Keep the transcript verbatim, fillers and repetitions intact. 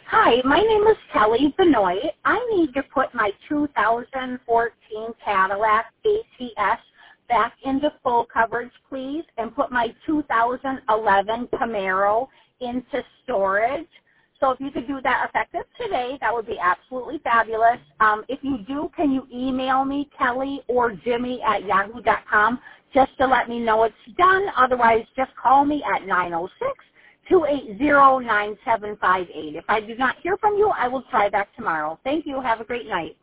Hi, my name is Kelly Benoit. I need to put my two thousand fourteen Cadillac A T S back into full coverage, please, and put my two thousand eleven Camaro into storage. So if you could do that effective today, that would be absolutely fabulous. Um, if you do, can you email me, Kelly or Jimmy at yahoo dot com, just to let me know it's done? Otherwise, just call me at nine oh six, two eight zero, nine seven five eight. If I do not hear from you, I will try back tomorrow. Thank you. Have a great night.